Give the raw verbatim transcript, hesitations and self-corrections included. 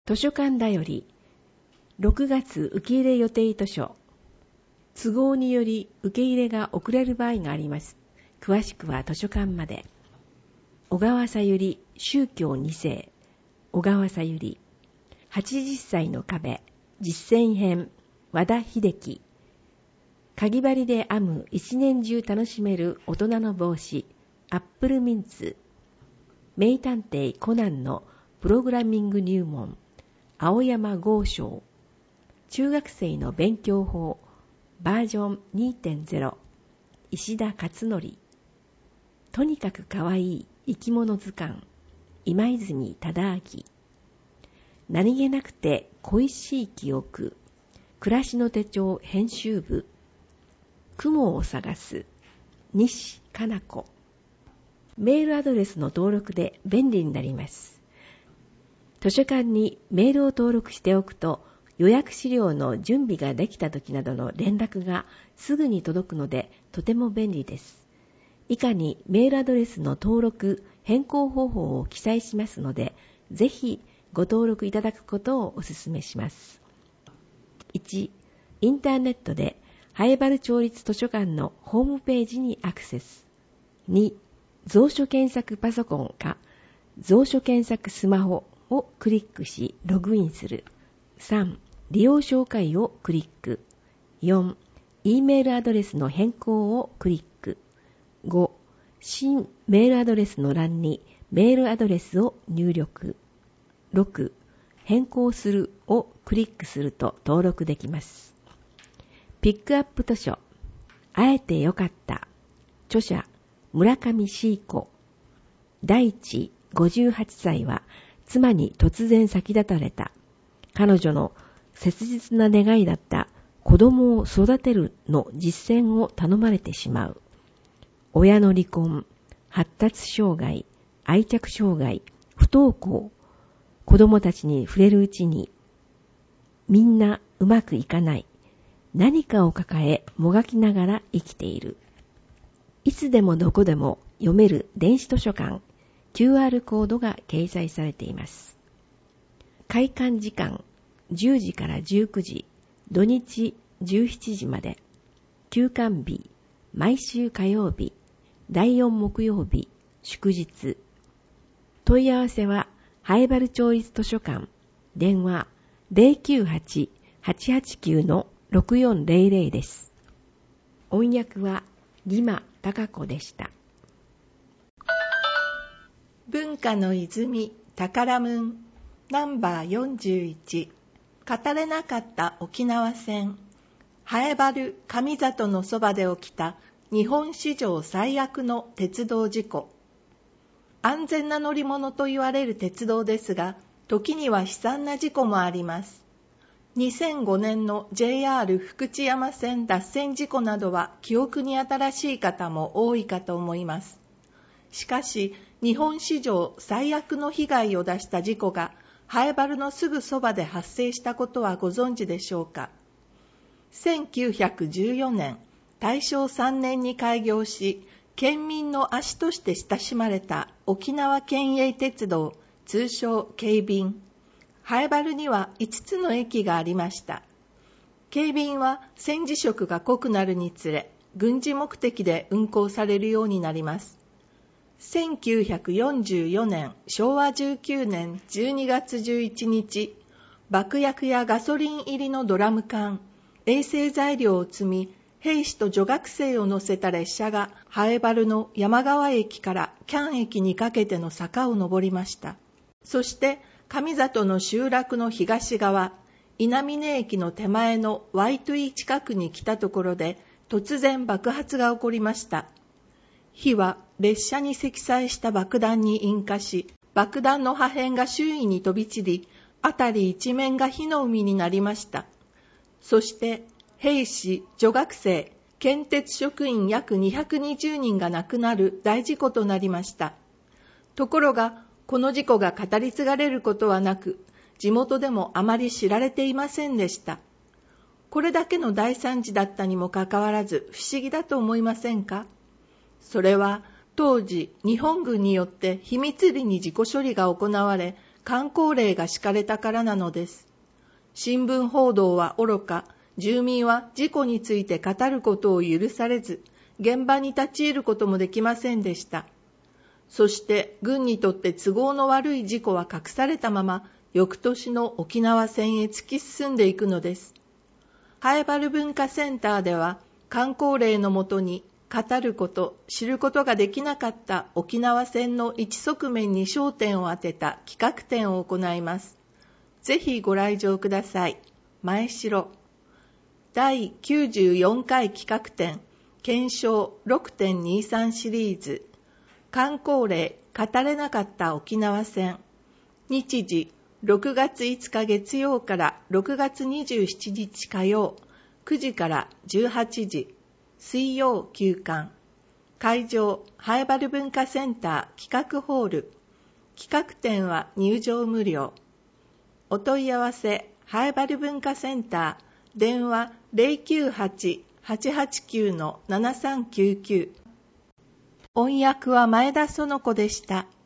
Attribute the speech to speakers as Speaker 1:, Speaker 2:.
Speaker 1: 図書館だよりろくがつ受け入れ予定図書。都合により受け入れが遅れる場合があります。詳しくは図書館まで。小川さゆり宗教に世。小川さゆり。はちじゅっさいの壁。実践編。和田秀樹。かぎ針で編む一年中楽しめる大人の帽子。アップルミンツ。名探偵コナンのプログラミング入門。青山剛昌。中学生の勉強法バージョン にてんゼロ。 石田勝則。とにかくかわいい生き物図鑑。今泉忠明。何気なくて恋しい記憶。暮らしの手帳編集部。雲を探す。西加奈子。メールアドレスの登録で便利になります。図書館にメールを登録しておくと、予約資料の準備ができた時などの連絡がすぐに届くのでとても便利です。以下にメールアドレスの登録、変更方法を記載しますので、ぜひご登録いただくことをお勧めします。いち、インターネットで南風原町立図書館のホームページにアクセス。に、蔵書検索パソコンか蔵書検索スマホをクリックしログインする。さん、利用紹介をクリック。よん、E メールアドレスの変更をクリック。ご、新メールアドレスの欄にメールアドレスを入力。ろく、変更するをクリックすると登録できます。ピックアップ図書。会えてよかった。著者、村上シーコ。第一ごじゅうはちさいは妻に突然先立たれた。彼女の切実な願いだった子供を育てるの実践を頼まれてしまう。親の離婚、発達障害、愛着障害、不登校。子供たちに触れるうちに、みんなうまくいかない。何かを抱えもがきながら生きている。いつでもどこでも読める電子図書館、キューアール コードが掲載されています。開館時間じゅうじからじゅうくじ、土日じゅうしちじまで。休館日、毎週火曜日、だいよん木曜日、祝日。問い合わせは、南風原町立図書館、電話 ゼロきゅうはち はちはちきゅう のろくよんゼロゼロ です。音訳は、リマ貴子でした。
Speaker 2: 文化の泉宝文ナンバーよんじゅういち。語れなかった沖縄戦。南風原上里のそばで起きた日本史上最悪の鉄道事故。安全な乗り物と言われる鉄道ですが、時には悲惨な事故もあります。にせんごねんの ジェイアール 福知山線脱線事故などは記憶に新しい方も多いかと思います。しかし、日本史上最悪の被害を出した事故が南風原のすぐそばで発生したことはご存知でしょうか。せんきゅうひゃくじゅうよねん、大正さんねんに開業し、県民の足として親しまれた沖縄県営鉄道、通称京便。南風原にはいつつの駅がありました。京便は戦時色が濃くなるにつれ、軍事目的で運行されるようになります。せんきゅうひゃくよんじゅうよねん、しょうわじゅうきゅうねんじゅうにがつじゅういちにち、爆薬やガソリン入りのドラム缶、衛生材料を積み、兵士と女学生を乗せた列車が南風原の山川駅から喜屋武駅にかけての坂を登りました。そして上里の集落の東側、稲峰駅の手前のワイトゥイ近くに来たところで突然爆発が起こりました。火は列車に積載した爆弾に引火し、爆弾の破片が周囲に飛び散り、辺り一面が火の海になりました。そして兵士、女学生、県鉄職員約にひゃくにじゅうにんが亡くなる大事故となりました。ところが、この事故が語り継がれることはなく、地元でもあまり知られていませんでした。これだけの大惨事だったにもかかわらず不思議だと思いませんか？それは当時日本軍によって秘密裏に事故処理が行われ、 箝口令が敷かれたからなのです。新聞報道はおろか、住民は事故について語ることを許されず、現場に立ち入ることもできませんでした。そして軍にとって都合の悪い事故は隠されたまま、翌年の沖縄戦へ突き進んでいくのです。ハエバル文化センターでは、箝口令のもとに語ること、知ることができなかった沖縄戦の一側面に焦点を当てた企画展を行います。ぜひご来場ください。前城。だいきゅうじゅうよんかい企画展、検証 ろくてんにじゅうさん シリーズ、箝口令語れなかった沖縄戦。日時、ろくがついつか月曜からろくがつにじゅうしちにち火曜、くじからじゅうはちじ、水曜休館。会場、ハエバル文化センター企画ホール。企画展は入場無料。お問い合わせ、ハエバル文化センター、電話 ゼロきゅうはち はちはちきゅう ななさんきゅうきゅう。音訳は前田園子でした。